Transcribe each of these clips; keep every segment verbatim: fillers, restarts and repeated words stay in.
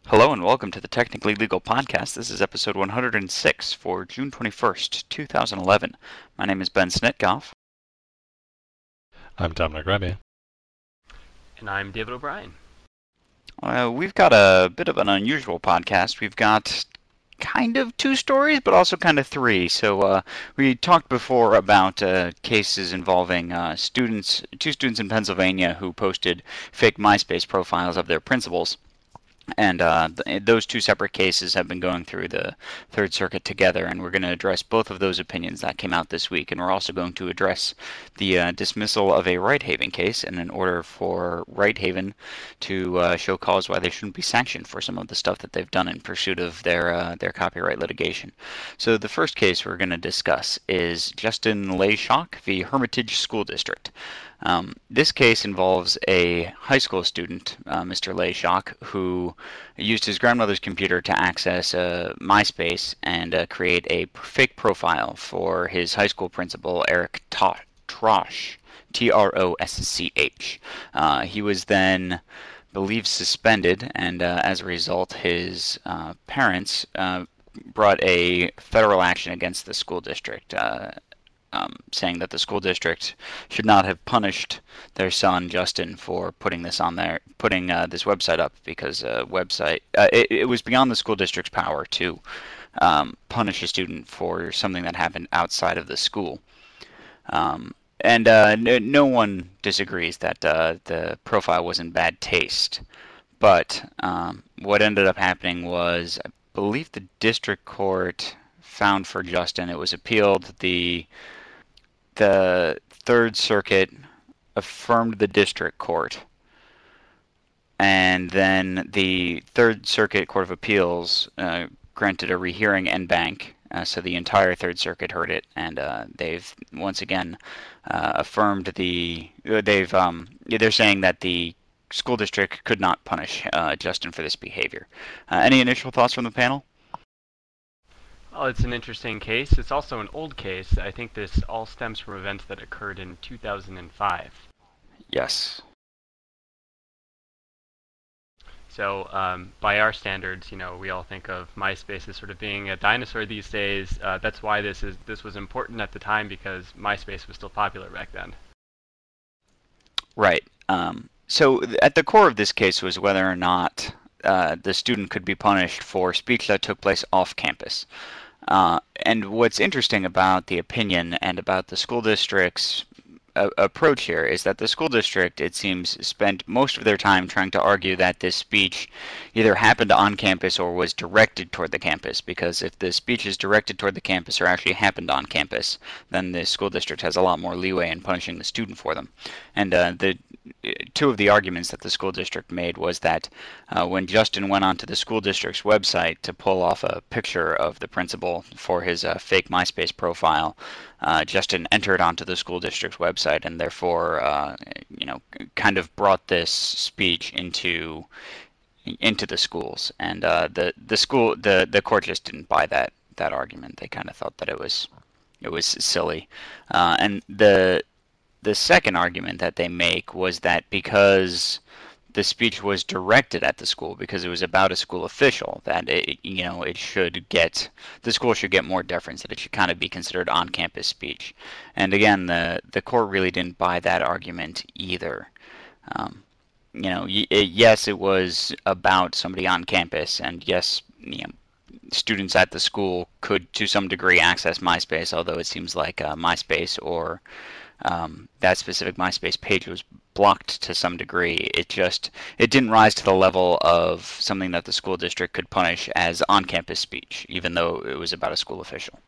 Hello and welcome to the Technically Legal Podcast. This is episode one hundred six for June twenty-first, two thousand eleven. My name is Ben Snitkoff. I'm Dominic Rebbe. And I'm David O'Brien. Uh, we've got a bit of an unusual podcast. We've got kind of two stories, but also kind of three. So uh, we talked before about uh, cases involving uh, students, two students in Pennsylvania who posted fake MySpace profiles of their principals. And uh, th those two separate cases have been going through the Third Circuit together, and we're going to address both of those opinions that came out this week. And we're also going to address the uh, dismissal of a Righthaven case and an order for Righthaven to uh, show cause why they shouldn't be sanctioned for some of the stuff that they've done in pursuit of their uh, their copyright litigation. So the first case we're going to discuss is Justin Layshock v. Hermitage School District. Um, this case involves a high school student, uh, Mister Layshock, who used his grandmother's computer to access uh, MySpace and uh, create a fake profile for his high school principal, Eric Trosch, T R O S C H. Uh, he was then believed suspended, and uh, as a result, his uh, parents uh, brought a federal action against the school district. Uh, Um, saying that the school district should not have punished their son Justin for putting this on there, putting uh, this website up, because uh, website uh, it, it was beyond the school district's power to um, punish a student for something that happened outside of the school. Um, and uh, no, no one disagrees that uh, the profile was in bad taste, but um, what ended up happening was, I believe the district court found for Justin. It was appealed. The The Third Circuit affirmed the district court, and then the Third Circuit Court of Appeals uh, granted a rehearing en banc, uh, so the entire Third Circuit heard it, and uh, they've once again uh, affirmed the. They've um, they're saying that the school district could not punish uh, Justin for this behavior. Uh, any initial thoughts from the panel? Well, it's an interesting case. It's also an old case. I think this all stems from events that occurred in two thousand five. Yes. So, um, by our standards, you know, we all think of MySpace as sort of being a dinosaur these days. Uh, that's why this is this was important at the time, because MySpace was still popular back then. Right. Um, so th at the core of this case was whether or not uh, the student could be punished for speech that took place off campus. Uh, and what's interesting about the opinion and about the school district's uh, approach here is that the school district, it seems, spent most of their time trying to argue that this speech either happened on campus or was directed toward the campus, because if the speech is directed toward the campus or actually happened on campus, then the school district has a lot more leeway in punishing the student for them. And uh, the two of the arguments that the school district made was that uh, when Justin went onto the school district's website to pull off a picture of the principal for his uh, fake MySpace profile, uh, Justin entered onto the school district's website and therefore, uh, you know, kind of brought this speech into into the schools. And uh, the the school the the court just didn't buy that that argument. They kind of thought that it was it was silly, uh, and the The second argument that they make was that because the speech was directed at the school, because it was about a school official, that it, you know, it should get the school should get more deference, that it should kind of be considered on-campus speech. And again, the the court really didn't buy that argument either. Um, you know, y it, yes, it was about somebody on campus, and yes, you know, students at the school could to some degree access MySpace, although it seems like uh, MySpace or Um, that specific MySpace page was blocked to some degree. It just it didn't rise to the level of something that the school district could punish as on-campus speech, even though it was about a school official.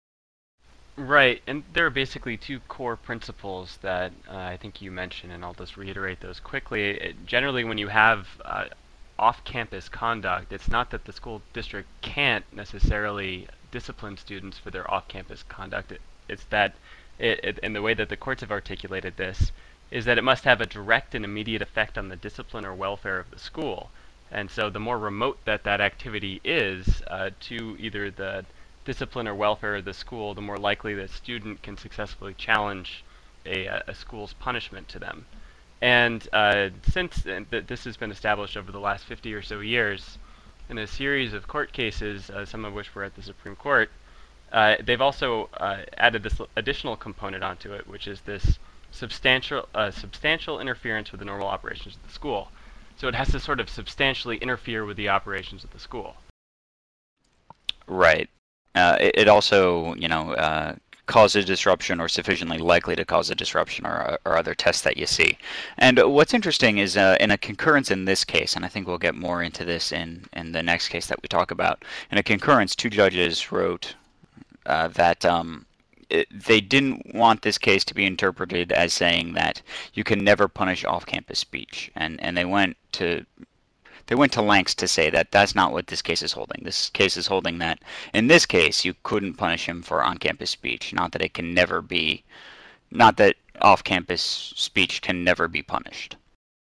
Right, and there are basically two core principles that uh, I think you mentioned, and I'll just reiterate those quickly. It, generally, when you have uh, off-campus conduct, it's not that the school district can't necessarily discipline students for their off-campus conduct. It, it's that It, it, and the way that the courts have articulated this is that it must have a direct and immediate effect on the discipline or welfare of the school. And so the more remote that that activity is uh, to either the discipline or welfare of the school, the more likely that student can successfully challenge a, a school's punishment to them. And uh, since uh, th this has been established over the last fifty or so years, in a series of court cases, uh, some of which were at the Supreme Court, uh, they've also uh, added this additional component onto it, which is this substantial uh, substantial interference with the normal operations of the school. So it has to sort of substantially interfere with the operations of the school. Right. Uh, it, it also, you know, uh, cause a disruption or sufficiently likely to cause a disruption or, or other tests that you see. And what's interesting is uh, in a concurrence in this case, and I think we'll get more into this in, in the next case that we talk about, in a concurrence, two judges wrote uh, that um, it, they didn't want this case to be interpreted as saying that you can never punish off-campus speech. And, and they went to They went to lengths to say that that's not what this case is holding. This case is holding that, in this case, you couldn't punish him for on-campus speech. Not that it can never be, not that off-campus speech can never be punished.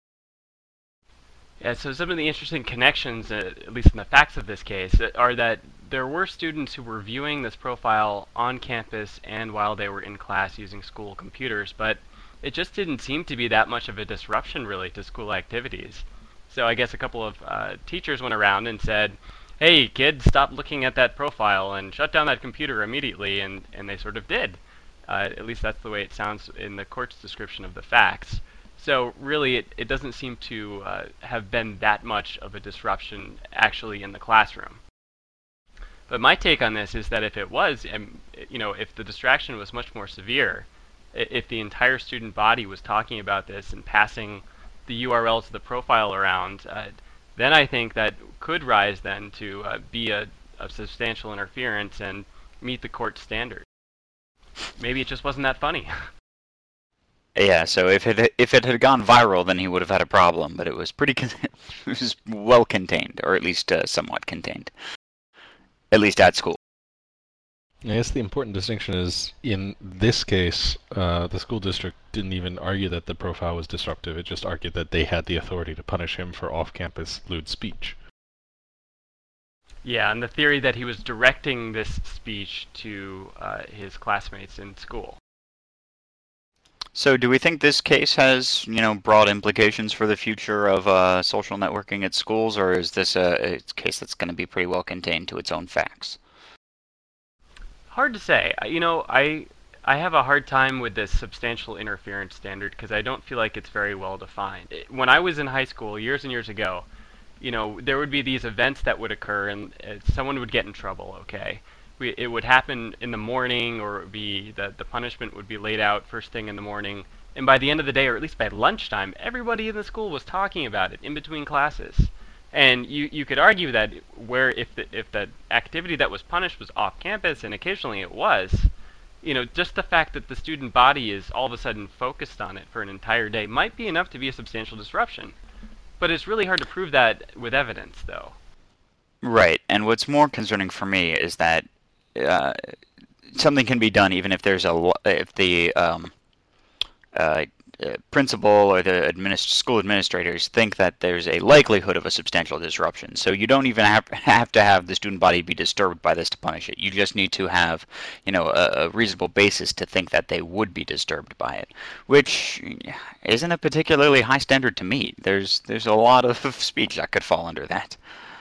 Yeah, so some of the interesting connections, uh, at least in the facts of this case, are that there were students who were viewing this profile on campus and while they were in class using school computers, but it just didn't seem to be that much of a disruption, really, to school activities. So I guess a couple of uh, teachers went around and said, hey, kids, stop looking at that profile and shut down that computer immediately, and, and they sort of did. Uh, at least that's the way it sounds in the court's description of the facts. So really, it, it doesn't seem to uh, have been that much of a disruption actually in the classroom. But my take on this is that if it was, um, you know, if the distraction was much more severe, if the entire student body was talking about this and passing the U R L to the profile around, uh, then I think that could rise then to uh, be a, a substantial interference and meet the court standard. Maybe it just wasn't that funny. Yeah, so if it if it had gone viral, then he would have had a problem. But it was pretty, con it was well contained, or at least uh, somewhat contained, at least at school. I guess the important distinction is, in this case, uh, the school district didn't even argue that the profile was disruptive. It just argued that they had the authority to punish him for off-campus lewd speech. Yeah, and the theory that he was directing this speech to uh, his classmates in school. So do we think this case has, you know, broad implications for the future of uh, social networking at schools, or is this a, a case that's going to be pretty well contained to its own facts? Hard to say. You know, I I have a hard time with this substantial interference standard because I don't feel like it's very well defined. It, when I was in high school years and years ago, you know, there would be these events that would occur and uh, someone would get in trouble, okay? We, it would happen in the morning, or it would be the, the punishment would be laid out first thing in the morning. And by the end of the day, or at least by lunchtime, everybody in the school was talking about it in between classes. And you, you could argue that where if the, if the activity that was punished was off campus, and occasionally it was, you know, just the fact that the student body is all of a sudden focused on it for an entire day might be enough to be a substantial disruption. But it's really hard to prove that with evidence, though. Right, and what's more concerning for me is that uh, something can be done even if there's a if the um, uh, Uh, principal or the administ school administrators think that there's a likelihood of a substantial disruption. So you don't even have, have to have the student body be disturbed by this to punish it. You just need to have, you know, a, a reasonable basis to think that they would be disturbed by it, which isn't a particularly high standard to meet. There's there's a lot of speech that could fall under that.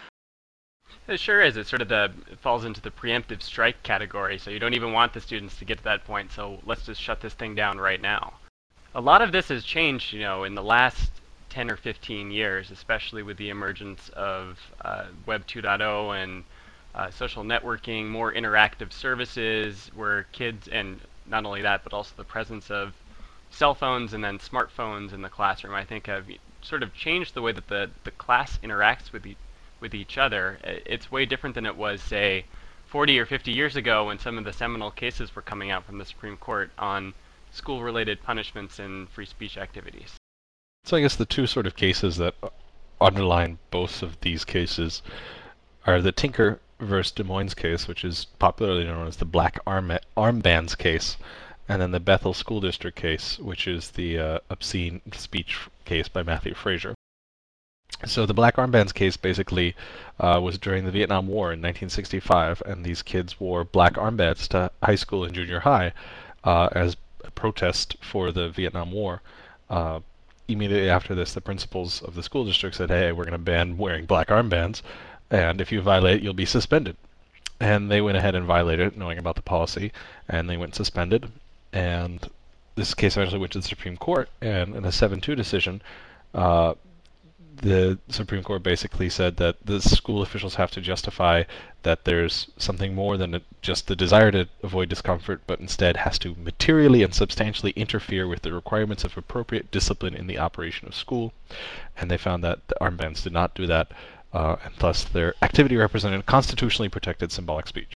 It sure is. It sort of the, it falls into the preemptive strike category, so you don't even want the students to get to that point, so let's just shut this thing down right now. A lot of this has changed, you know, in the last ten or fifteen years, especially with the emergence of uh, Web two point oh and uh, social networking, more interactive services where kids, and not only that, but also the presence of cell phones and then smartphones in the classroom, I think have sort of changed the way that the, the class interacts with, e with each other. It's way different than it was, say, forty or fifty years ago when some of the seminal cases were coming out from the Supreme Court on school-related punishments and free speech activities. So I guess the two sort of cases that underline both of these cases are the Tinker versus Des Moines case, which is popularly known as the Black Arm Armbands case, and then the Bethel School District case, which is the uh, obscene speech case by Matthew Frazier. So the Black Armbands case basically uh, was during the Vietnam War in nineteen sixty-five, and these kids wore black armbands to high school and junior high uh, as a protest for the Vietnam War. Uh, immediately after this, the principals of the school district said, hey, we're going to ban wearing black armbands. and if you violate, you'll be suspended. And they went ahead and violated it, knowing about the policy, and they went suspended. And this case actually went to the Supreme Court, and in a seven two decision, uh, the Supreme Court basically said that the school officials have to justify that there's something more than just the desire to avoid discomfort, but instead has to materially and substantially interfere with the requirements of appropriate discipline in the operation of school. And they found that the armbands did not do that. Uh, and thus their activity represented constitutionally protected symbolic speech.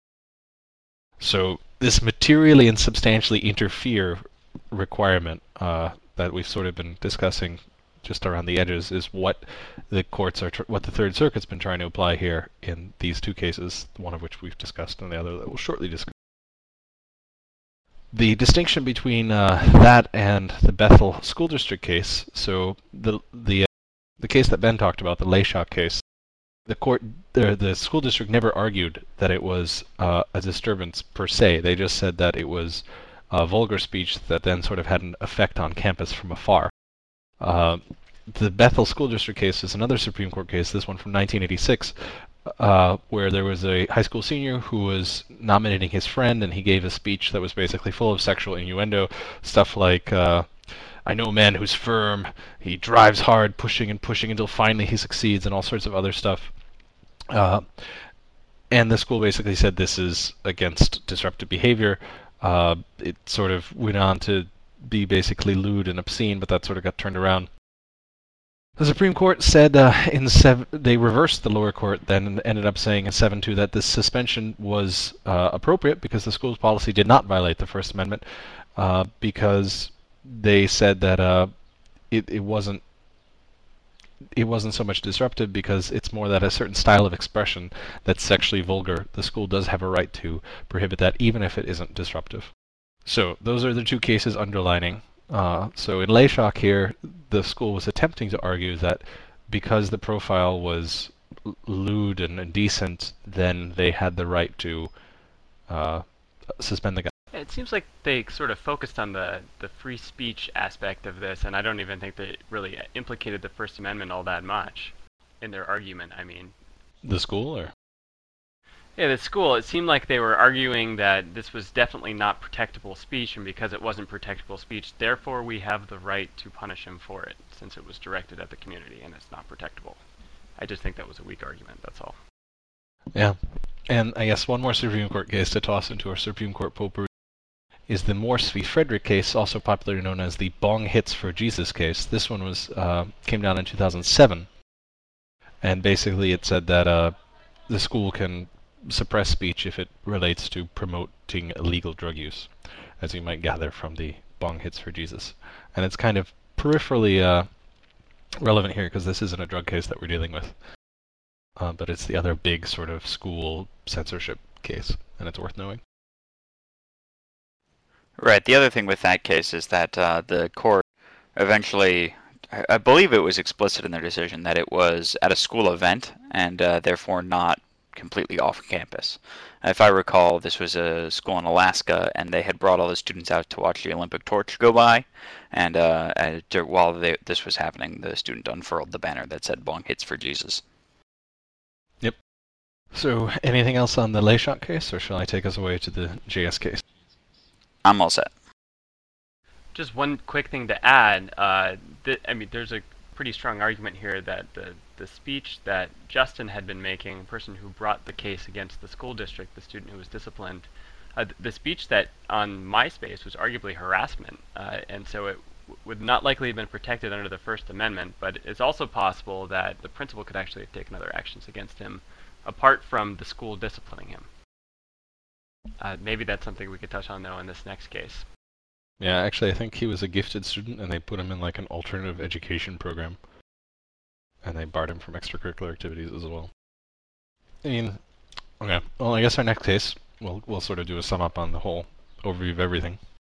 So this materially and substantially interfere requirement uh, that we've sort of been discussing just around the edges is what the courts are, tr- what the Third Circuit's been trying to apply here in these two cases, one of which we've discussed and the other that we'll shortly discuss. The distinction between uh, that and the Bethel School District case, so the the The case that Ben talked about, the Layshock case, the court, the, the school district never argued that it was uh, a disturbance per se. They just said that it was uh, vulgar speech that then sort of had an effect on campus from afar. Uh, the Bethel School District case is another Supreme Court case, this one from nineteen eighty-six, uh, where there was a high school senior who was nominating his friend, and he gave a speech that was basically full of sexual innuendo, stuff like, uh, I know a man who's firm, he drives hard, pushing and pushing until finally he succeeds, and all sorts of other stuff. Uh, and the school basically said this is against disruptive behavior. Uh, it sort of went on to be basically lewd and obscene, but that sort of got turned around. The Supreme Court said uh, in sev- they reversed the lower court then and ended up saying in seven two that this suspension was uh, appropriate because the school's policy did not violate the First Amendment uh, because they said that uh, it, it wasn't it wasn't so much disruptive because it's more that a certain style of expression that's sexually vulgar, the school does have a right to prohibit that even if it isn't disruptive. So those are the two cases underlining. Uh, so in Layshock here, the school was attempting to argue that because the profile was l- lewd and indecent, then they had the right to uh, suspend the guy. It seems like they sort of focused on the, the free speech aspect of this, and I don't even think they really implicated the First Amendment all that much in their argument, I mean. The school, or? Yeah, the school, it seemed like they were arguing that this was definitely not protectable speech, and because it wasn't protectable speech, therefore we have the right to punish him for it, since it was directed at the community and it's not protectable. I just think that was a weak argument, that's all. Yeah, and I guess one more Supreme Court case to toss into our Supreme Court potpourri is the Morse v. Frederick case, also popularly known as the Bong Hits for Jesus case. This one was uh, came down in two thousand seven, and basically it said that uh, the school can suppress speech if it relates to promoting illegal drug use, as you might gather from the Bong Hits for Jesus. And it's kind of peripherally uh, relevant here because this isn't a drug case that we're dealing with, uh, but it's the other big sort of school censorship case, and it's worth knowing. Right. The other thing with that case is that uh, the court eventually, I, I believe it was explicit in their decision that it was at a school event and uh, therefore not completely off campus. If I recall, this was a school in Alaska, and they had brought all the students out to watch the Olympic torch go by, and uh, and while they, this was happening, the student unfurled the banner that said "Bong Hits for Jesus." Yep. So, anything else on the Layshock case, or shall I take us away to the J S case? I'm all set. Just one quick thing to add. Uh, th- I mean, there's a pretty strong argument here that the, the speech that Justin had been making, the person who brought the case against the school district, the student who was disciplined, uh, the speech that on MySpace was arguably harassment, uh, and so it w- would not likely have been protected under the First Amendment, but it's also possible that the principal could actually have taken other actions against him, apart from the school disciplining him. Uh, maybe that's something we could touch on, though, in this next case. Yeah, actually, I think he was a gifted student, and they put him in like an alternative education program, and they barred him from extracurricular activities as well. I mean, okay. Well, I guess our next case, we'll we'll sort of do a sum up on the whole overview of everything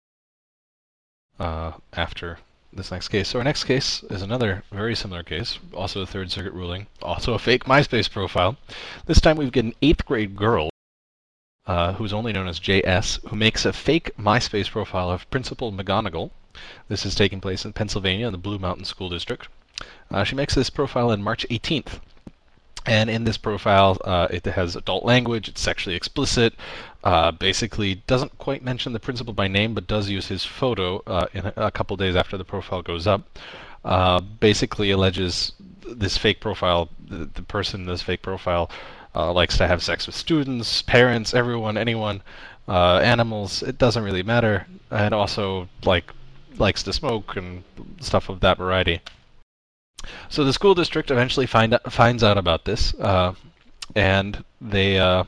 uh, after this next case. So our next case is another very similar case, also a Third Circuit ruling, also a fake MySpace profile. This time we've got an eighth grade girl. Uh, who's only known as J S, who makes a fake MySpace profile of Principal McGonagall. This is taking place in Pennsylvania in the Blue Mountain School District. Uh, she makes this profile on March eighteenth. And in this profile, uh, it has adult language, it's sexually explicit, uh, basically doesn't quite mention the principal by name, but does use his photo uh, in a, a couple days after the profile goes up. Uh, basically alleges this fake profile, the, the person in this fake profile uh, likes to have sex with students, parents, everyone, anyone, uh, animals, it doesn't really matter, and also like likes to smoke and stuff of that variety. So the school district eventually find finds out about this, uh, and they uh,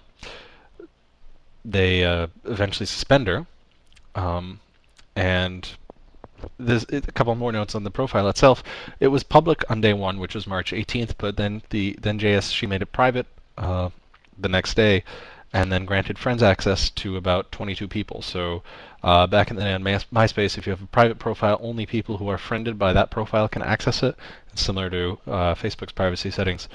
they uh, eventually suspend her. Um, and there's a couple more notes on the profile itself. It was public on day one, which was March eighteenth, but then the then J S she made it private uh, the next day, and then granted friends access to about twenty-two people. So uh, back in the day on MySpace, if you have a private profile, only people who are friended by that profile can access it. It's similar to uh, Facebook's privacy settings.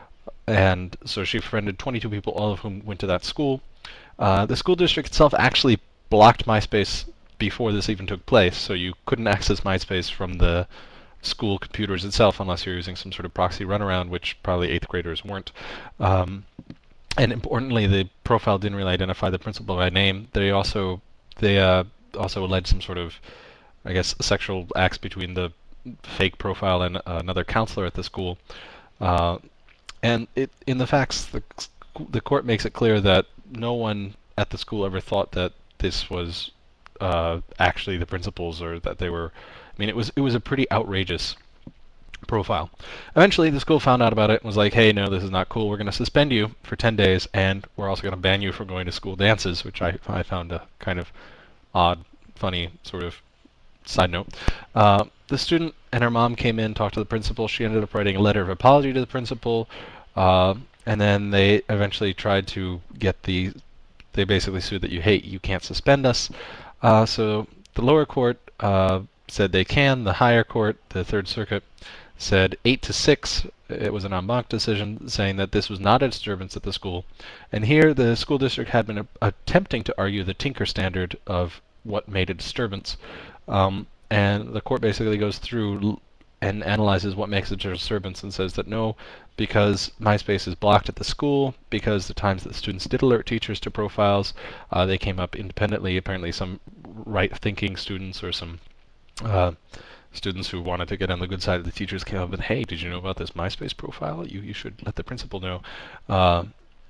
And so she friended twenty-two people, all of whom went to that school. Uh, the school district itself actually blocked MySpace before this even took place, so you couldn't access MySpace from the school computers itself unless you're using some sort of proxy runaround, which probably eighth graders weren't. Um, and importantly, the profile didn't really identify the principal by name. They also they uh, also alleged some sort of, I guess, sexual acts between the fake profile and uh, another counselor at the school. Uh, and it in the facts, the the court makes it clear that no one at the school ever thought that this was uh, actually the principals, or that they were. I mean, it was it was a pretty outrageous profile. Eventually, the school found out about it and was like, "Hey, no, this is not cool. We're going to suspend you for ten days, and we're also going to ban you from going to school dances," which I I found a kind of odd, funny sort of side note. Uh, the student and her mom came in, talked to the principal. She ended up writing a letter of apology to the principal, uh, and then they eventually tried to get the. They basically sued that you hate, you can't suspend us. Uh, so the lower court uh, said they can. The higher court, the Third Circuit, said eight to six. It was an en banc decision saying that this was not a disturbance at the school. And here the school district had been a- attempting to argue the Tinker standard of what made a disturbance. Um, and the court basically goes through l- and analyzes what makes a disturbance and says that no, because MySpace is blocked at the school, because the times that students did alert teachers to profiles, uh, they came up independently. Apparently some right-thinking students or some uh, students who wanted to get on the good side of the teachers came up and, "Hey, did you know about this MySpace profile? You you should let the principal know." Uh,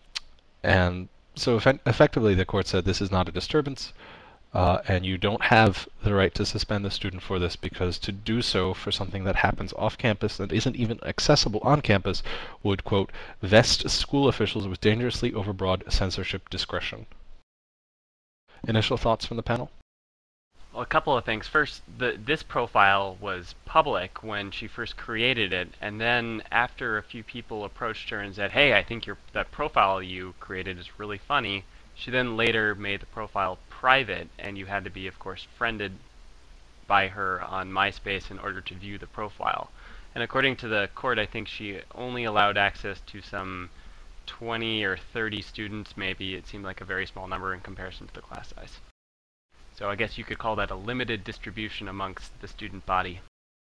and so eff- effectively the court said this is not a disturbance. Uh, and you don't have the right to suspend the student for this, because to do so for something that happens off campus that isn't even accessible on campus would, quote, vest school officials with dangerously overbroad censorship discretion. Initial thoughts from the panel? Well, a couple of things. First, the, this profile was public when she first created it, and then after a few people approached her and said, "Hey, I think your that profile you created is really funny," she then later made the profile private, and you had to be, of course, friended by her on MySpace in order to view the profile. And according to the court, I think she only allowed access to some twenty or thirty students, maybe. It seemed like a very small number in comparison to the class size. So I guess you could call that a limited distribution amongst the student body.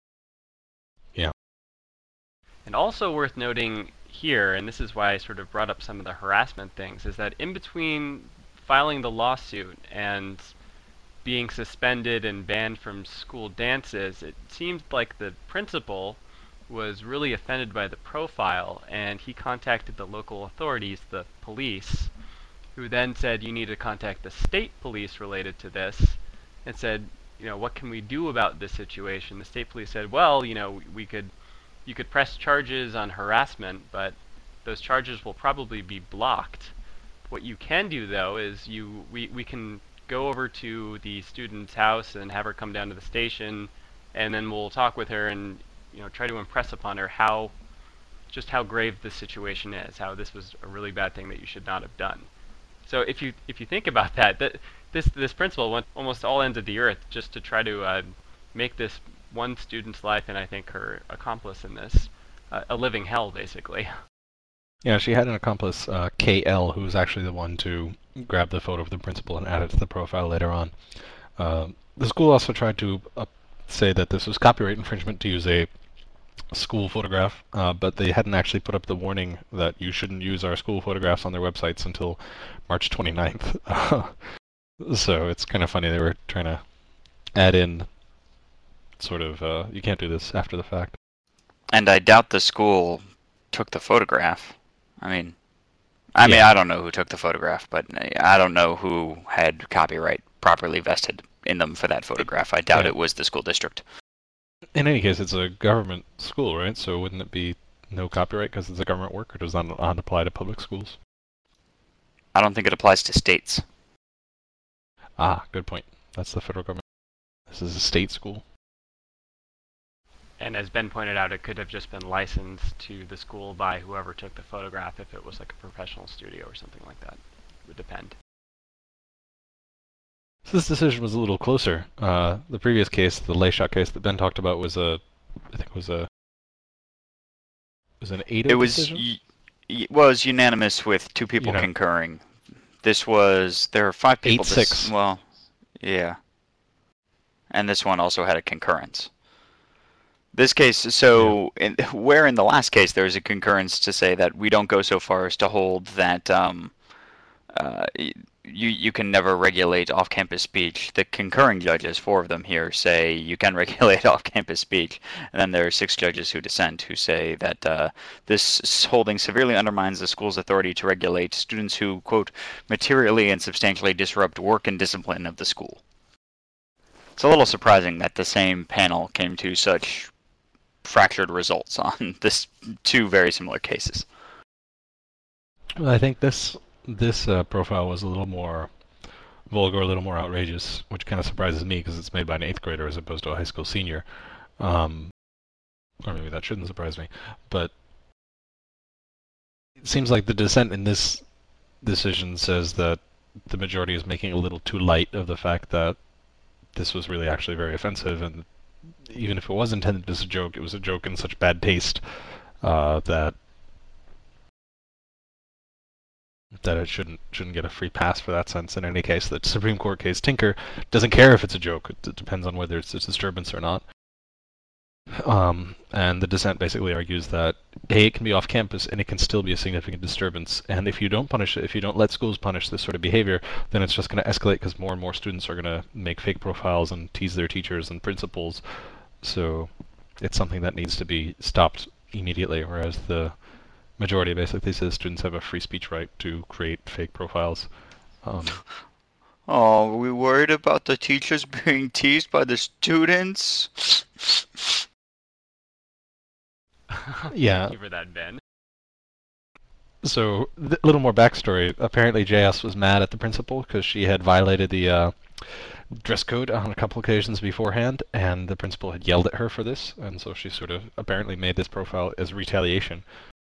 Yeah. And also worth noting here, and this is why I sort of brought up some of the harassment things, is that in between filing the lawsuit and being suspended and banned from school dances, it seemed like the principal was really offended by the profile, and he contacted the local authorities, the police, who then said, "You need to contact the state police related to this," and said, you know, "What can we do about this situation?" The state police said, "Well, you know, we could, you could press charges on harassment, but those charges will probably be blocked. What you can do, though, is you we, we can go over to the student's house and have her come down to the station, and then we'll talk with her and, you know, try to impress upon her how, just how grave this situation is, how this was a really bad thing that you should not have done." So if you if you think about that, that this this principal went almost all ends of the earth just to try to uh, make this one student's life, and I think her accomplice in this, uh, a living hell, basically. Yeah, she had an accomplice, uh, K L, who was actually the one to grab the photo of the principal and add it to the profile later on. Uh, the school also tried to uh, say that this was copyright infringement to use a school photograph, uh, but they hadn't actually put up the warning that you shouldn't use our school photographs on their websites until March twenty-ninth. So it's kind of funny they were trying to add in sort of, uh, you can't do this after the fact. And I doubt the school took the photograph. I mean, I mean, Yeah. I don't know who took the photograph, but I don't know who had copyright properly vested in them for that photograph. I doubt Yeah. it was the school district. In any case, it's a government school, right? So wouldn't it be no copyright because it's a government work, or does that not apply to public schools? I don't think it applies to states. Ah, good point. That's the federal government. This is a state school. And as Ben pointed out, it could have just been licensed to the school by whoever took the photograph if it was like a professional studio or something like that. It would depend. So this decision was a little closer. Uh, the previous case, the Layshot case that Ben talked about, was a, I think it was a, was an eight It was decision? y- y- was unanimous with two people Unan- concurring. This was there are five people. Eight this, six. Well, yeah. And this one also had a concurrence. This case, so in, where in the last case there was a concurrence to say that we don't go so far as to hold that um, uh, you you can never regulate off-campus speech. The concurring judges, four of them here, say you can regulate off-campus speech, and then there are six judges who dissent who say that uh, this holding severely undermines the school's authority to regulate students who, quote, materially and substantially disrupt work and discipline of the school. It's a little surprising that the same panel came to such fractured results on this two very similar cases. Well, I think this this uh, profile was a little more vulgar, a little more outrageous, which kind of surprises me because it's made by an eighth grader as opposed to a high school senior. Um, or maybe that shouldn't surprise me. But it seems like the dissent in this decision says that the majority is making a little too light of the fact that this was really actually very offensive, and even if it was intended as a joke, it was a joke in such bad taste uh, that that it shouldn't shouldn't get a free pass for that sense. In any case, the Supreme Court case Tinker doesn't care if it's a joke. It, it depends on whether it's a disturbance or not. Um, and the dissent basically argues that A, it can be off campus and it can still be a significant disturbance. And if you don't punish it, if you don't let schools punish this sort of behavior, then it's just going to escalate because more and more students are going to make fake profiles and tease their teachers and principals. So it's something that needs to be stopped immediately, whereas the majority basically says students have a free speech right to create fake profiles. Um, Oh, are we worried about the teachers being teased by the students? Yeah. Thank you for that, Ben. So, a little more backstory. Apparently, J S was mad at the principal because she had violated the uh, dress code on a couple occasions beforehand, and the principal had yelled at her for this, and so she sort of apparently made this profile as retaliation.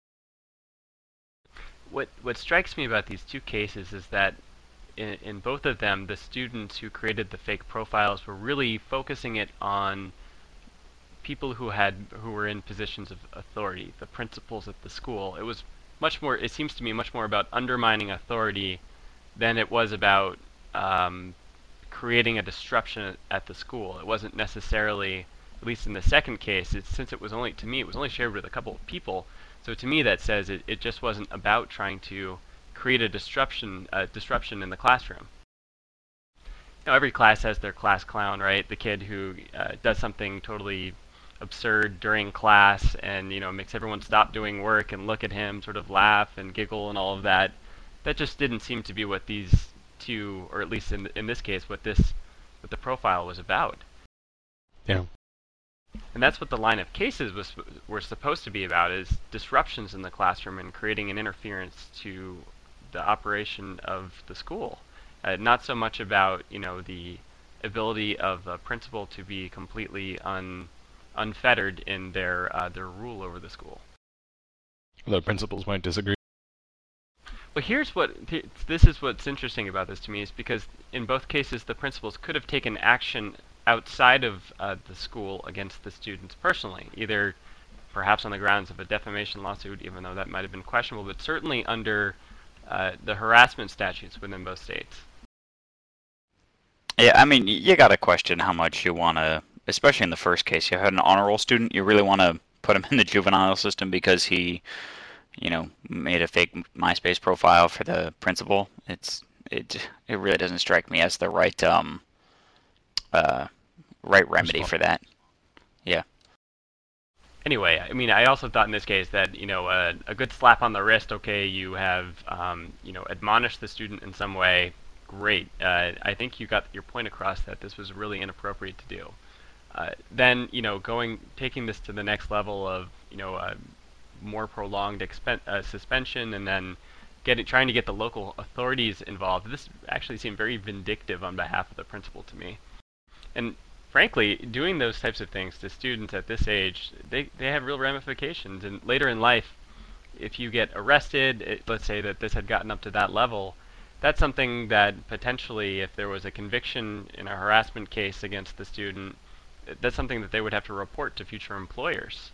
What what strikes me about these two cases is that in, in both of them, the students who created the fake profiles were really focusing it on people who had who were in positions of authority, the principals at the school. It was much more. It seems to me much more about undermining authority than it was about um, creating a disruption at the school. It wasn't necessarily, at least in the second case, it, since it was only to me, it was only shared with a couple of people. So to me, that says it, it just wasn't about trying to create a disruption, uh, disruption in the classroom. You know, every class has their class clown, right? The kid who uh, does something totally absurd during class and, you know, makes everyone stop doing work and look at him, sort of laugh and giggle and all of that. That just didn't seem to be what these two, or at least in in this case, what this, what the profile was about. Yeah. And that's what the line of cases was were supposed to be about, is disruptions in the classroom and creating an interference to the operation of the school. Uh, not so much about, you know, the ability of a principal to be completely un, unfettered in their uh, their rule over the school. The principals might disagree. Well, here's what, this is what's interesting about this to me, is because in both cases the principals could have taken action outside of uh, the school against the students personally, either perhaps on the grounds of a defamation lawsuit, even though that might have been questionable, but certainly under uh, the harassment statutes within both states. Yeah, I mean, you gotta question how much you want to, especially in the first case, you had an honor roll student, you really want to put him in the juvenile system because he, you know, made a fake MySpace profile for the principal. It's it it really doesn't strike me as the right um uh right remedy for that. Yeah. Anyway, I mean, I also thought in this case that, you know, a, a good slap on the wrist, okay, you have, um, you know, admonished the student in some way, great. Uh, I think you got your point across that this was really inappropriate to do. Uh, then, you know, going, taking this to the next level of, you know, a more prolonged expen uh, suspension, and then getting, trying to get the local authorities involved. This actually seemed very vindictive on behalf of the principal to me. And frankly, doing those types of things to students at this age, they, they have real ramifications. And later in life, if you get arrested, it, let's say that this had gotten up to that level, that's something that potentially, if there was a conviction in a harassment case against the student, that's something that they would have to report to future employers.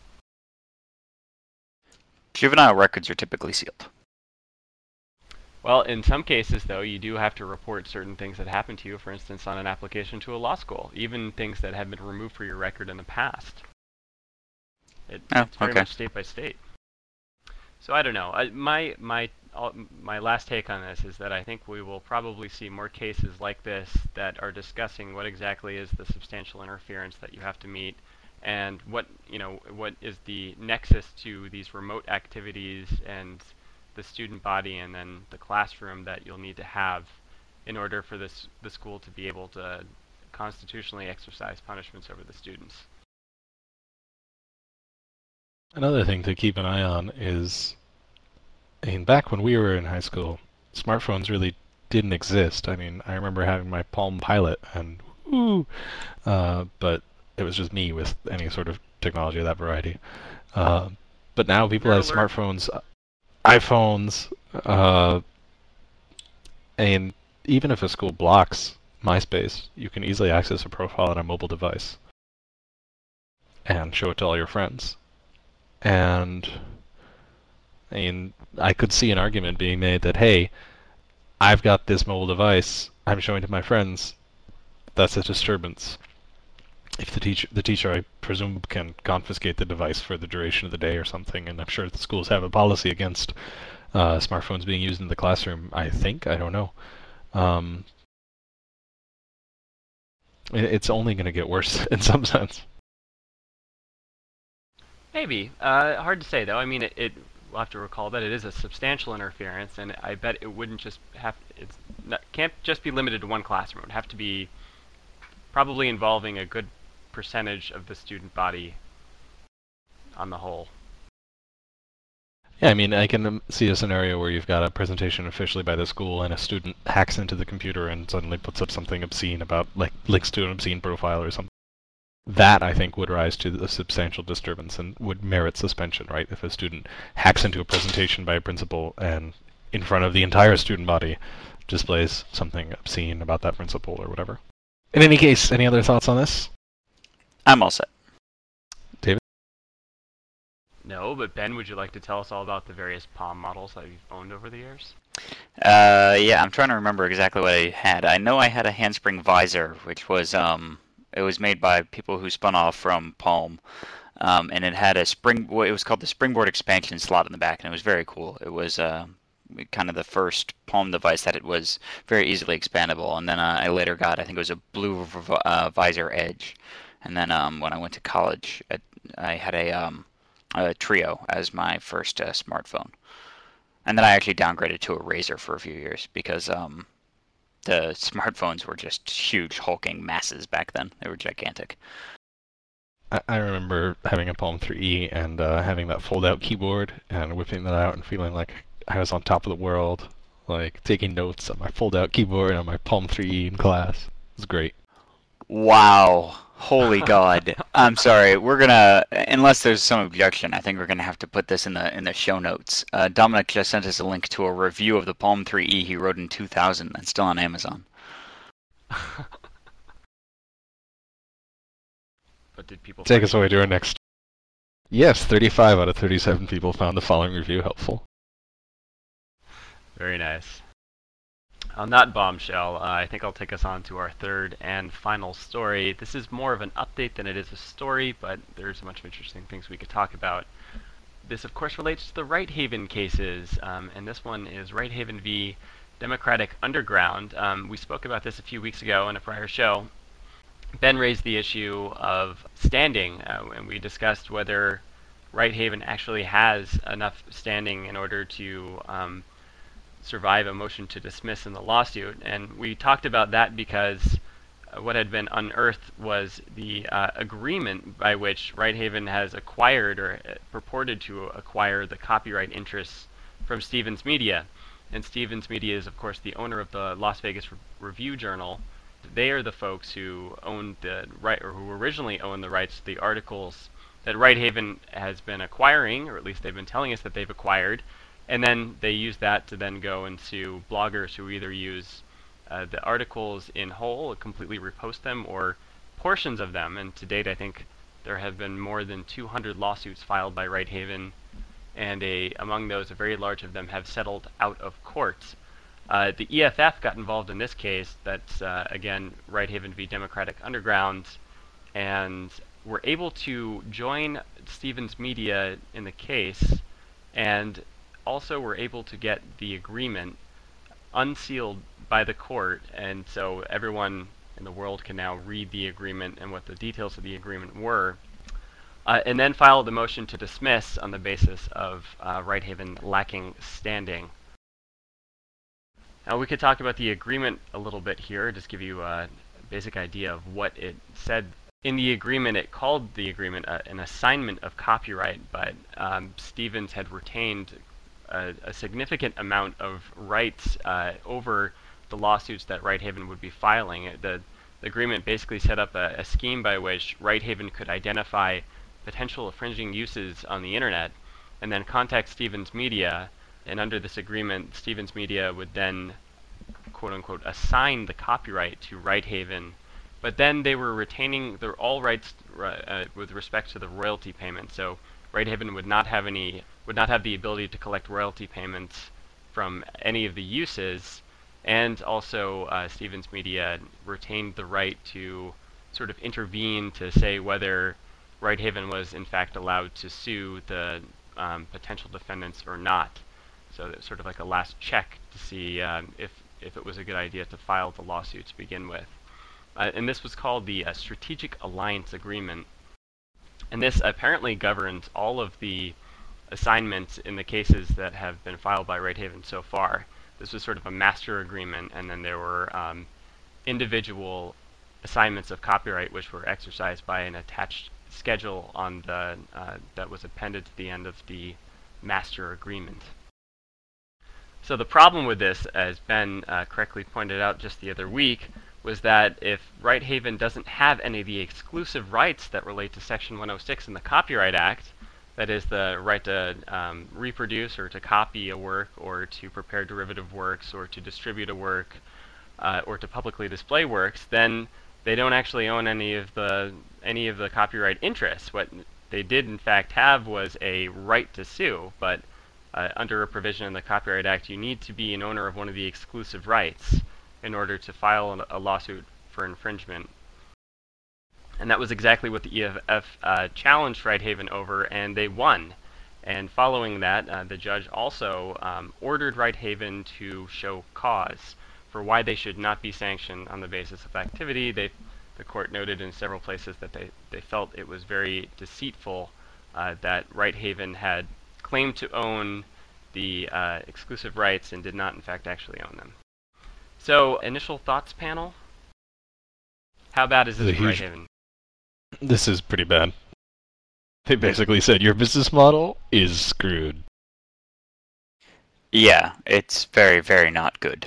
Juvenile records are typically sealed. Well, in some cases, though, you do have to report certain things that happen to you, for instance, on an application to a law school, even things that have been removed from your record in the past. It, oh, it's very okay. much state by state. So I don't know. I, my my all, my last take on this is that I think we will probably see more cases like this that are discussing what exactly is the substantial interference that you have to meet, and what you know what is the nexus to these remote activities and the student body and then the classroom that you'll need to have in order for this the school to be able to constitutionally exercise punishments over the students. Another thing to keep an eye on is, I mean, back when we were in high school, smartphones really didn't exist. I mean, I remember having my Palm Pilot, and woo, uh, but it was just me with any sort of technology of that variety. Uh, but now people Nerd have alert. smartphones, iPhones, uh, and even if a school blocks MySpace, you can easily access a profile on a mobile device and show it to all your friends. And I mean, I could see an argument being made that, hey, I've got this mobile device, I'm showing to my friends, that's a disturbance. If the teacher, the teacher, I presume, can confiscate the device for the duration of the day or something, and I'm sure the schools have a policy against uh, smartphones being used in the classroom, I think, I don't know. Um, it, it's only going to get worse in some sense. Maybe. Uh, hard to say, though. I mean, it, it we'll have to recall that it is a substantial interference, and I bet it wouldn't just have, it's not, can't just be limited to one classroom. It would have to be probably involving a good percentage of the student body on the whole. Yeah, I mean, I can um, see a scenario where you've got a presentation officially by the school and a student hacks into the computer and suddenly puts up something obscene about, like, links to an obscene profile or something. That, I think, would rise to a substantial disturbance and would merit suspension, right? If a student hacks into a presentation by a principal and in front of the entire student body displays something obscene about that principal or whatever. In any case, any other thoughts on this? I'm all set. David? No, but Ben, would you like to tell us all about the various Palm models that you've owned over the years? Uh, yeah, I'm trying to remember exactly what I had. I know I had a handspring visor, which was um, it was made by people who spun off from Palm, um, and it had a spring. Well, it was called the springboard expansion slot in the back, and it was very cool. It was uh, kind of the first Palm device that it was very easily expandable. And then uh, I later got, I think it was a blue uh, visor edge. And then um, when I went to college, I, I had a, um, a Trio as my first uh, smartphone. And then I actually downgraded to a Razr for a few years because um, the smartphones were just huge hulking masses back then. They were gigantic. I, I remember having a Palm three E and uh, having that fold-out keyboard and whipping that out and feeling like I was on top of the world, like taking notes on my fold-out keyboard on my Palm three E in class. It was great. Wow. Holy God. I'm sorry. We're gonna, unless there's some objection, I think we're gonna have to put this in the in the show notes. Uh, Dominic just sent us a link to a review of the Palm three E he wrote in two thousand. That's still on Amazon. But did people Take us away to our next. Yes, thirty-five out of thirty-seven people found the following review helpful. Very nice. On that bombshell, uh, I think I'll take us on to our third and final story. This is more of an update than it is a story, but there's a bunch of interesting things we could talk about. This, of course, relates to the Righthaven cases, um, and this one is Righthaven v. Democratic Underground. Um, we spoke about this a few weeks ago in a prior show. Ben raised the issue of standing, uh, and we discussed whether Righthaven actually has enough standing in order to um, survive a motion to dismiss in the lawsuit. And we talked about that because uh, what had been unearthed was the uh, agreement by which Righthaven has acquired or uh, purported to acquire the copyright interests from Stevens Media. And Stevens Media is, of course, the owner of the Las Vegas Re- Review Journal. They are the folks who owned the right, or who originally owned the rights to the articles that Righthaven has been acquiring, or at least they've been telling us that they've acquired. And then they use that to then go and sue bloggers who either use uh, the articles in whole, completely repost them, or portions of them. And to date, I think there have been more than two hundred lawsuits filed by Righthaven, and a, among those, a very large of them have settled out of court. Uh, the E F F got involved in this case. That's, uh, again, Righthaven v. Democratic Underground, and were able to join Stevens Media in the case, and also were able to get the agreement unsealed by the court, and so everyone in the world can now read the agreement and what the details of the agreement were, uh, and then filed a motion to dismiss on the basis of uh, Righthaven lacking standing. Now we could talk about the agreement a little bit here, just give you a basic idea of what it said. In the agreement, it called the agreement uh, an assignment of copyright, but um, Stevens had retained A, a significant amount of rights uh, over the lawsuits that Righthaven would be filing. The, the agreement basically set up a, a scheme by which Righthaven could identify potential infringing uses on the internet and then contact Stevens Media, and under this agreement, Stevens Media would then, quote-unquote, assign the copyright to Righthaven, but then they were retaining their all rights uh, with respect to the royalty payment. So Righthaven would not have any would not have the ability to collect royalty payments from any of the uses, and also uh, Stevens Media retained the right to sort of intervene to say whether Righthaven was in fact allowed to sue the um, potential defendants or not. So it's sort of like a last check to see um, if, if it was a good idea to file the lawsuit to begin with. Uh, and this was called the uh, Strategic Alliance Agreement. And this apparently governs all of the assignments in the cases that have been filed by Righthaven so far. This was sort of a master agreement, and then there were um, individual assignments of copyright which were exercised by an attached schedule on the uh, that was appended to the end of the master agreement. So the problem with this, as Ben uh, correctly pointed out just the other week, was that if Righthaven doesn't have any of the exclusive rights that relate to Section one oh six in the Copyright Act, that is the right to um, reproduce or to copy a work or to prepare derivative works or to distribute a work uh, or to publicly display works, then they don't actually own any of the any of the copyright interests. What they did in fact have was a right to sue, but uh, under a provision in the Copyright Act, you need to be an owner of one of the exclusive rights in order to file a lawsuit for infringement. And that was exactly what the E F F uh, challenged Righthaven over, and they won. And following that, uh, the judge also um, ordered Righthaven to show cause for why they should not be sanctioned on the basis of activity. They, the court noted in several places that they, they felt it was very deceitful uh, that Righthaven had claimed to own the uh, exclusive rights and did not in fact actually own them. So, initial thoughts, panel? How bad is this for Righthaven? This is pretty bad. They basically said your business model is screwed. Yeah, it's very, very not good.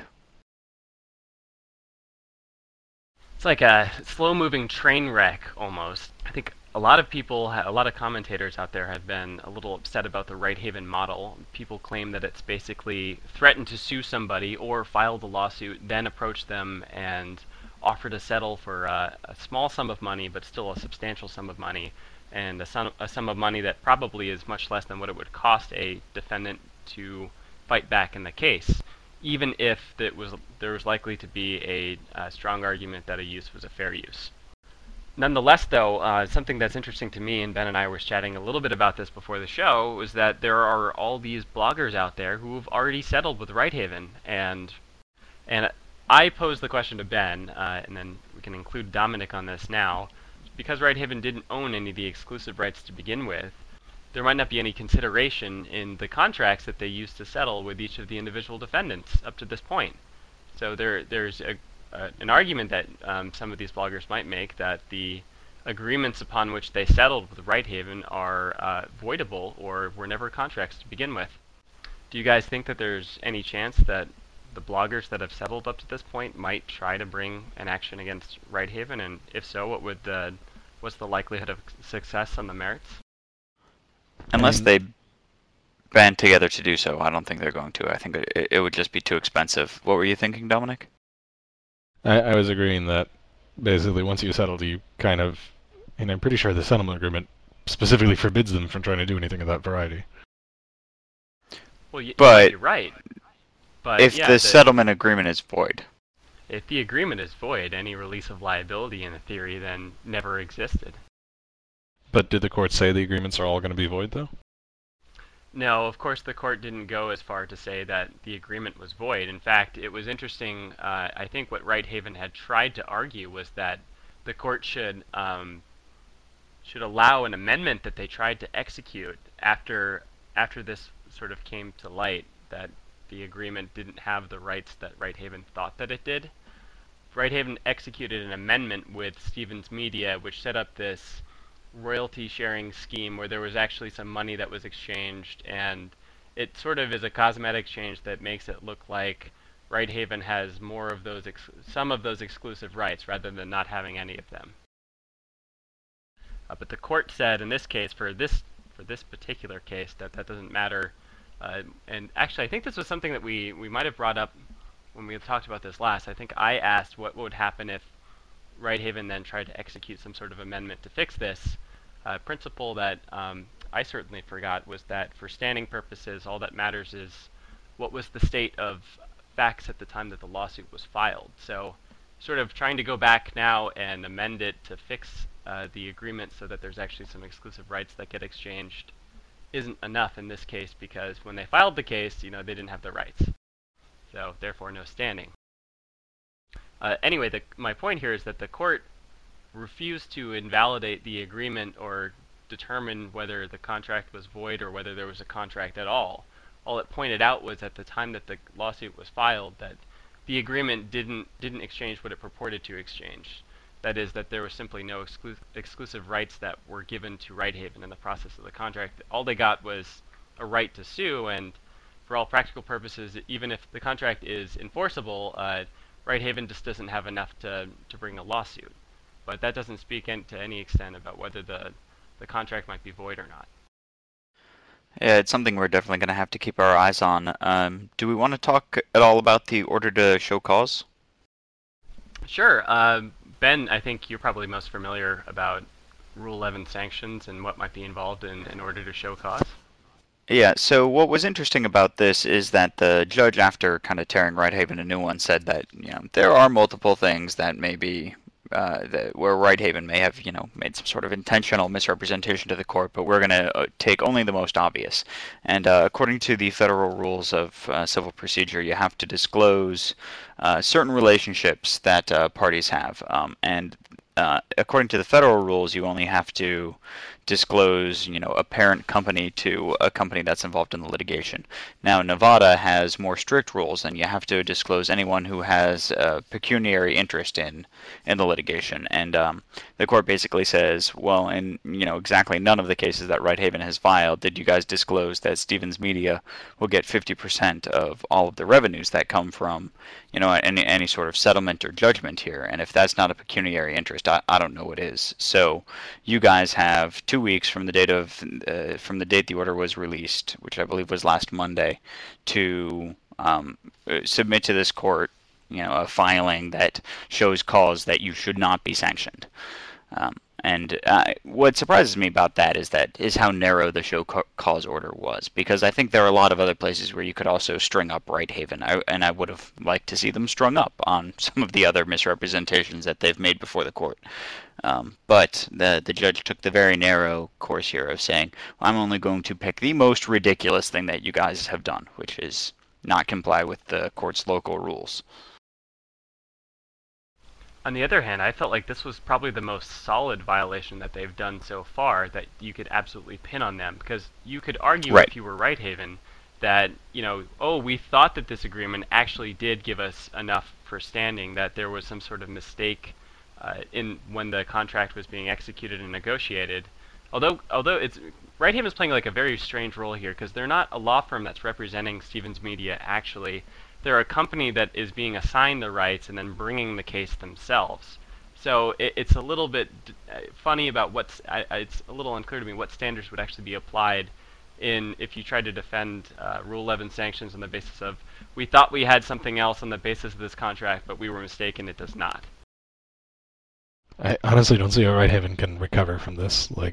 It's like a slow-moving train wreck, almost. I think a lot of people, a lot of commentators out there have been a little upset about the Righthaven model. People claim that it's basically threatened to sue somebody or file the lawsuit, then approach them and offer to settle for uh, a small sum of money, but still a substantial sum of money, and a sum, a sum of money that probably is much less than what it would cost a defendant to fight back in the case. even if that was there was likely to be a, a strong argument that a use was a fair use. Nonetheless, though, uh, something that's interesting to me, and Ben and I were chatting a little bit about this before the show, was that there are all these bloggers out there who have already settled with Righthaven, and and I posed the question to Ben, uh, and then we can include Dominic on this now. Because Righthaven didn't own any of the exclusive rights to begin with, there might not be any consideration in the contracts that they used to settle with each of the individual defendants up to this point. So there, there's a, uh, an argument that um, some of these bloggers might make that the agreements upon which they settled with Righthaven are uh, voidable or were never contracts to begin with. Do you guys think that there's any chance that the bloggers that have settled up to this point might try to bring an action against Righthaven, and if so, what would the what's the likelihood of success on the merits? Unless they band together to do so, I don't think they're going to. I think it, it would just be too expensive. What were you thinking, Dominic? I, I was agreeing that basically once you settle, you kind of, and I'm pretty sure the settlement agreement specifically forbids them from trying to do anything of that variety. Well, y- but you're right. But if yeah, the, the settlement agreement is void. If the agreement is void, any release of liability in the theory then never existed. But did the court say the agreements are all going to be void, though? No, of course the court didn't go as far to say that the agreement was void. In fact, it was interesting. Uh, I think what Righthaven had tried to argue was that the court should um, should allow an amendment that they tried to execute after after this sort of came to light, that the agreement didn't have the rights that Righthaven thought that it did. Righthaven executed an amendment with Stevens Media, which set up this royalty sharing scheme where there was actually some money that was exchanged, and it sort of is a cosmetic change that makes it look like Righthaven has more of those, ex- some of those exclusive rights rather than not having any of them. Uh, but the court said in this case, for this for this particular case, that that doesn't matter. Uh, and actually, I think this was something that we, we might have brought up when we had talked about this last. I think I asked what would happen if Righthaven then tried to execute some sort of amendment to fix this. Uh, principle that um, I certainly forgot was that for standing purposes, all that matters is what was the state of facts at the time that the lawsuit was filed. So sort of trying to go back now and amend it to fix uh, the agreement so that there's actually some exclusive rights that get exchanged isn't enough in this case, because when they filed the case, you know, they didn't have the rights. So therefore no standing. Uh, anyway, the, my point here is that the court refused to invalidate the agreement or determine whether the contract was void or whether there was a contract at all. All it pointed out was at the time that the lawsuit was filed that the agreement didn't didn't exchange what it purported to exchange. That is, that there was simply no exclu- exclusive rights that were given to Righthaven in the process of the contract. All they got was a right to sue, and for all practical purposes, even if the contract is enforceable, uh, Righthaven just doesn't have enough to, to bring a lawsuit. But that doesn't speak in, to any extent about whether the, the contract might be void or not. Yeah, it's something we're definitely going to have to keep our eyes on. Um, do we want to talk at all about the order to show cause? Sure. Um, Ben, I think you're probably most familiar about Rule eleven sanctions and what might be involved in an order to show cause. Yeah, so what was interesting about this is that the judge, after kind of tearing Righthaven a new one, said that, you know, there are multiple things that may be Uh, the, where Righthaven may have, you know, made some sort of intentional misrepresentation to the court, but we're going to uh, take only the most obvious. And uh, according to the federal rules of uh, civil procedure, you have to disclose uh, certain relationships that uh, parties have. Um, and uh, according to the federal rules, you only have to disclose, you know, a parent company to a company that's involved in the litigation. Now, Nevada has more strict rules, and you have to disclose anyone who has a pecuniary interest in in the litigation. And um, the court basically says, well, in, you know, exactly none of the cases that Righthaven has filed did you guys disclose that Stevens Media will get fifty percent of all of the revenues that come from, you know, any any sort of settlement or judgment here. And if that's not a pecuniary interest, I, I don't know what is. So you guys have two weeks from the date of uh, from the date the order was released, which I believe was last Monday, to um, submit to this court, you know, a filing that shows cause that you should not be sanctioned. Um, And uh, what surprises me about that is that is how narrow the show ca- cause order was, because I think there are a lot of other places where you could also string up Righthaven, I, and I would have liked to see them strung up on some of the other misrepresentations that they've made before the court. Um, but the the judge took the very narrow course here of saying, I'm only going to pick the most ridiculous thing that you guys have done, which is not comply with the court's local rules. On the other hand, I felt like this was probably the most solid violation that they've done so far that you could absolutely pin on them, because you could argue Right. if you were Righthaven that, you know, oh, we thought that this agreement actually did give us enough for standing, that there was some sort of mistake uh, in when the contract was being executed and negotiated. Although, although it's Righthaven is playing like a very strange role here, because they're not a law firm that's representing Stevens Media actually. They're a company that is being assigned the rights and then bringing the case themselves. So it, it's a little bit uh, funny about what's. I, it's a little unclear to me what standards would actually be applied in if you tried to defend uh, Rule eleven sanctions on the basis of we thought we had something else on the basis of this contract, but we were mistaken. It does not. I honestly don't see how Righthaven can recover from this. Like,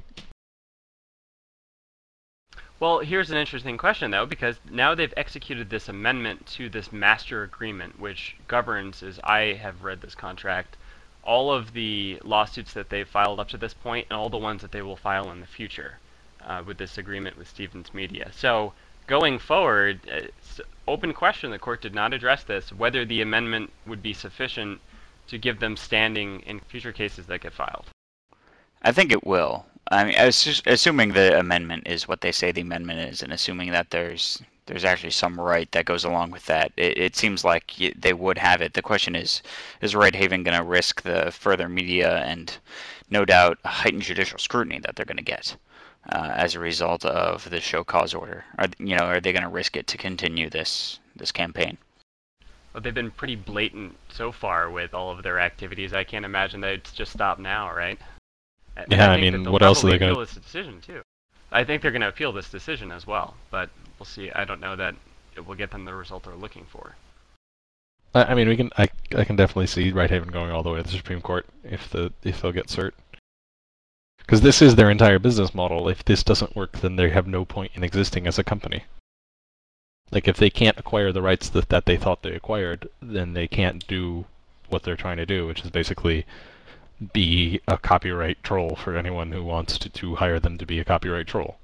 Well, here's an interesting question, though, because now they've executed this amendment to this master agreement, which governs, as I have read this contract, all of the lawsuits that they've filed up to this point and all the ones that they will file in the future uh, with this agreement with Stevens Media. So going forward, it's open question, the court did not address this, whether the amendment would be sufficient to give them standing in future cases that get filed. I think it will. I mean, assu- assuming the amendment is what they say the amendment is, and assuming that there's there's actually some right that goes along with that, it, it seems like y- they would have it. The question is, is Righthaven going to risk the further media and no doubt heightened judicial scrutiny that they're going to get uh, as a result of the show cause order? Are, you know, are they going to risk it to continue this this campaign? Well, they've been pretty blatant so far with all of their activities. I can't imagine they'd just stop now, right? And Yeah, I think mean, that they'll what else are probably they gonna- appeal this decision too. I think they're going to appeal this decision as well, but we'll see. I don't know that it will get them the result they're looking for. I, I mean, we can. I, I can definitely see Righthaven going all the way to the Supreme Court if the if they'll get cert. Because this is their entire business model. If this doesn't work, then they have no point in existing as a company. Like, if they can't acquire the rights that, that they thought they acquired, then they can't do what they're trying to do, which is basically be a copyright troll for anyone who wants to, to hire them to be a copyright troll.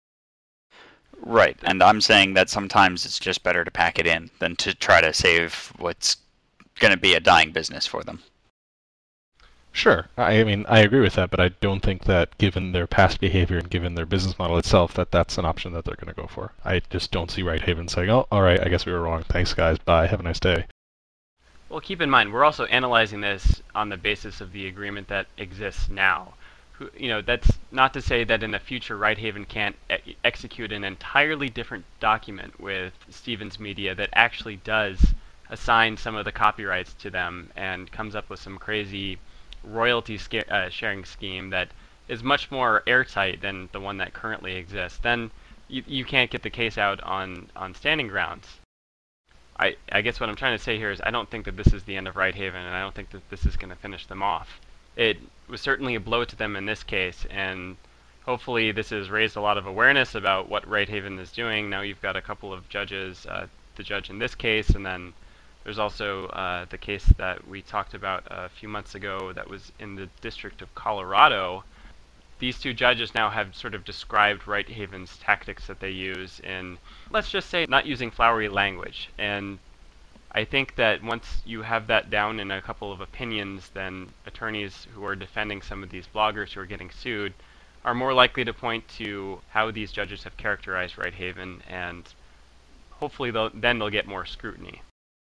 Right, and I'm saying that sometimes it's just better to pack it in than to try to save what's going to be a dying business for them. Sure, I mean, I agree with that, but I don't think that given their past behavior and given their business model itself, that that's an option that they're going to go for. I just don't see Righthaven saying, oh, all right, I guess we were wrong. Thanks, guys. Bye. Have a nice day. Well, keep in mind, we're also analyzing this on the basis of the agreement that exists now. Who- You know, that's not to say that in the future Righthaven can't e- execute an entirely different document with Stevens Media that actually does assign some of the copyrights to them and comes up with some crazy royalty sca- uh, sharing scheme that is much more airtight than the one that currently exists. Then you, you can't get the case out on, on standing grounds. I, I guess what I'm trying to say here is I don't think that this is the end of Righthaven, and I don't think that this is going to finish them off. It was certainly a blow to them in this case, and hopefully this has raised a lot of awareness about what Righthaven is doing. Now you've got a couple of judges, uh, the judge in this case, and then there's also uh, the case that we talked about a few months ago that was in the District of Colorado. These two judges now have sort of described Righthaven's tactics that they use in, let's just say, not using flowery language. And I think that once you have that down in a couple of opinions, then attorneys who are defending some of these bloggers who are getting sued are more likely to point to how these judges have characterized Righthaven, and hopefully they'll, then they'll get more scrutiny.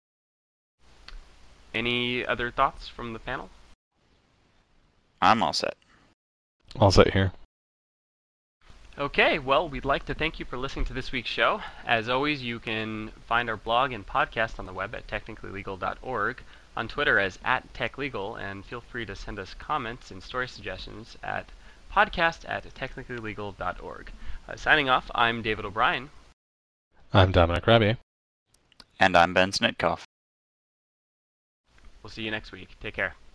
Any other thoughts from the panel? I'm all set. All set here. Okay, well, we'd like to thank you for listening to this week's show. As always, you can find our blog and podcast on the web at technically legal dot org, on Twitter as at techlegal, and feel free to send us comments and story suggestions at podcast at technically legal dot org. Uh, signing off, I'm David O'Brien. I'm Dominic Rabi. And I'm Ben Snitkoff. We'll see you next week. Take care.